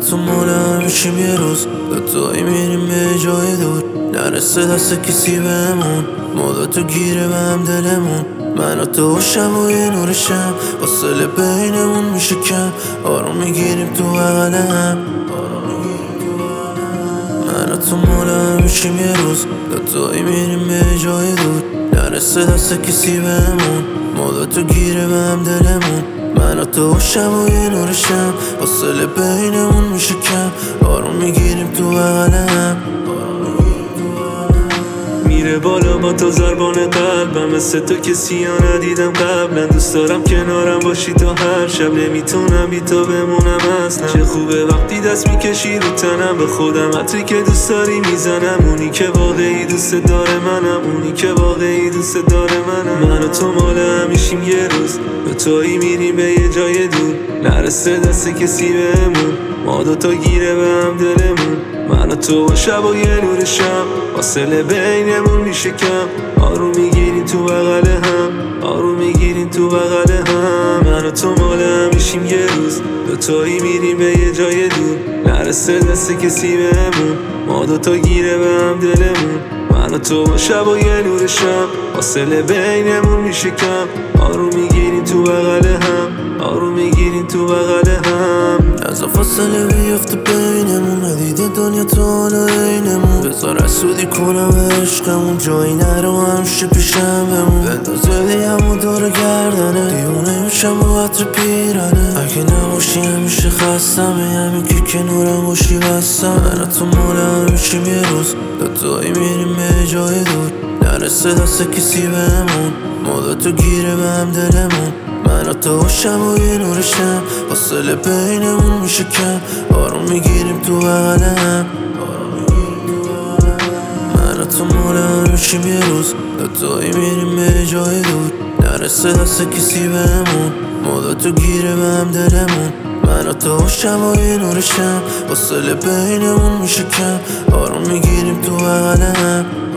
تو مال میشیم یه روز دوتایی میریم به جای دور نرسه دست کسی بهمون ما تو گیره به هم دلمون من و تو شب و یه نور شب فاصله بینمون میشه کم آروم میگیریم تو بغل هم من و تو مال میشیم یه روز دوتایی میریم به جای دور نرسه دست کسی بهمون ما تو گیره به هم دلمون من و تو شب و یه نور شب فاصله بینمون میشه کم آروم میگیریم تو بغل هم میره بالا با تو ضربان قلبم مثل تو کسی ها ندیدم قبلا دوست دارم کنارم باشی تا هر شب نمیتونم بی تو بمونم اصلا چه خوبه وقتی دست میکشی رو تنم به خودم عطری که دوست داری میزنم اونی که واقعی دوست داره منم اونی که واقعی دوست داره منم من و تو مال همیشیم یه روز دوتایی میریم به یه جای دور نرسه دست کسی بهمون ما دوتا گیره به هم دلمون من و تو شب و یه نور شب فاصله بینمون میشه کم آروم میگیریم تو بغل هم آروم میگیریم تو بغل هم من و تو مال همیشیم یه روز دوتایی میریم به یه جای دور نرسه دست کسی بهمون ما دوتا گیره به هم دلمون من و تو شب و یه نور شب فاصله بینمون میشه کم آروم میگیریم تو بغل هم آروم میگیریم تو بغل هم از فاصله بیفته بینمون ندیده دنیا تو حالا اینمون بذار از سودی کنم عشقمون جایی نرو همشه پیشم بمون بندازه دیم و دور گردنه دیونه میشم و عطر پیرنه اگه نباشی همیشه خستم همین که کنارم باشی بستم من و تو مال همیشیم یه روز دوتایی میریم به جای دور نرسه دست کسی بهمون ما تو گیره به هم دلمون من و تو شب و یه نور شب فاصله بینمون میشه کم آروم میگیریم تو بغل هم من و تو مال همیشیم یه روز دوتایی میریم به جای دور نرسه دست کسی بهمون ما تو گیره به هم دلمون من و تو شب و یه نور شب فاصله بینمون میشه کم آروم میگیریم تو بغل هم